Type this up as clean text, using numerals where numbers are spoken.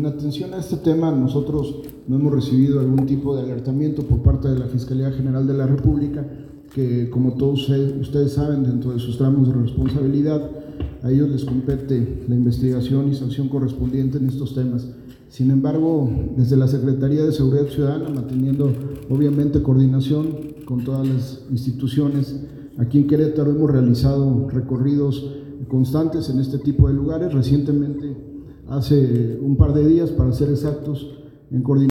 En atención a este tema, nosotros no hemos recibido algún tipo de alertamiento por parte de la Fiscalía General de la República, que como todos ustedes saben, dentro de sus tramos de responsabilidad, a ellos les compete la investigación y sanción correspondiente en estos temas. Sin embargo, desde la Secretaría de Seguridad Ciudadana, manteniendo obviamente coordinación con todas las instituciones, aquí en Querétaro hemos realizado recorridos constantes en este tipo de lugares. Recientemente, hace un par de días, para ser exactos, en coordinación